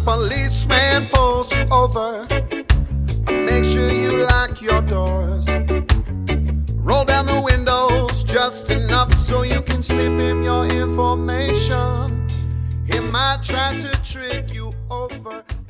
policeman pulls you over, make sure you lock your doors. Roll down the windows just enough so you can slip him your information. He might try to trick you over.